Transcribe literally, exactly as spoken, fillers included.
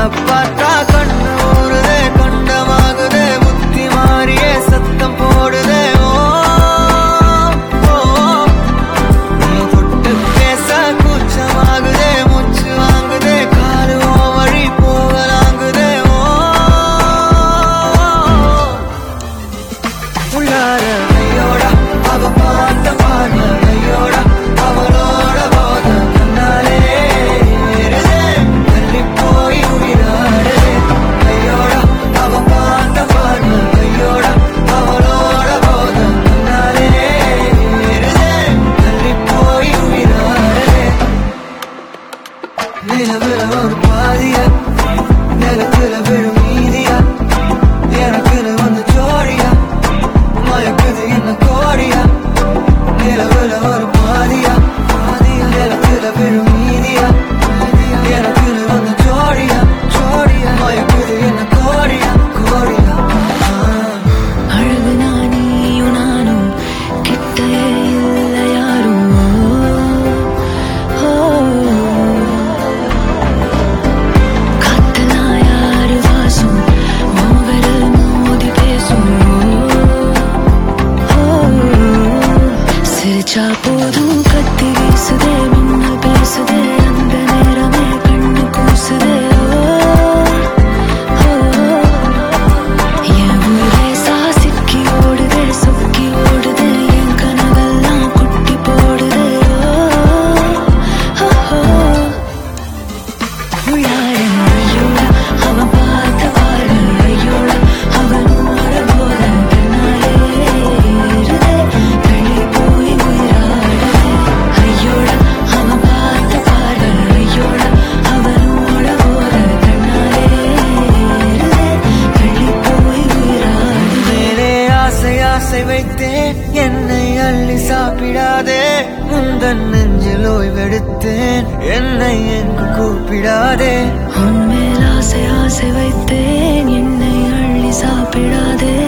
உன்னை பார்த்தா கண்ணு ஊறுதே, கண்டமாகுதே, புத்தி மாறியே சத்தம் போடுதே. ஓ ஓ, நீ தொட்டு பேச கூச்சமாகுதே, மூச்சு வாங்குதே, காலு ஓ வழி போகலாங்குதே. ஓ உள்ளார கையோட அவ பார்த்த பார்வை கையோட அவளோட போத கண்ணாலே ஏறுதே, தள்ளி போய் உயிராடுதே. கையோட அவ பார்த்த பார்வை கையோட அவளோட போத கண்ணாலே ஏறுதே, தள்ளி போய் உயிராடுதே. நிலவுல ஒரு பாதியா, நிலத்துல விழும் மீதியா, எனக்குன்னு வந்து ஜோடியா, மயக்குது என்ன கோடியா. நிலவுல ஒரு பாதியா, நிலத்துல விழும் மீதியா, எனக்குன்னு வந்து ஜோடியா, ஜோடியா, மயக்குது என்ன கோடியா, கோடியா. அழகு நானியும் நானும் கிட்டே இல்லை யாரும். காத்தலா யாரு வாசம் மோகரல் மோதி பேசும். சிரிச்சா போதும் கத்தி வீசுதே, மின்னல் பேசுதே, அந்த நேரமே கண்ணு கூசுதே. என் ஊரே சாசிக்கி ஓடுதே, சொக்கி ஓடுதே, என் கனவெல்லாம் குட்டி போடுதே. உள்ளார ஐயோட அவன் பார்த்த பார்வை ஐயோட அவனோட போத கண்ணாலே ஏறுதே, தள்ளி போய் உயிராடுதே. ஐயோட அவன் பார்த்த பார்வை ஐயோட அவனோட போத கண்ணாலே ஏறுதே, தள்ளி போய் உயிராடுதே. மேலே ஆசை ஆசை வைத்தேன், என்னை அள்ளி சாப்பிடாதே. முந்தன் நெஞ்சில் ஓய்வெடுத்தேன், என்னை எங்கு கூப்பிடாதே. உன்மேல் ஆசை ஆசை வைத்தேன், என்னை அள்ளி சாப்பிடாதே.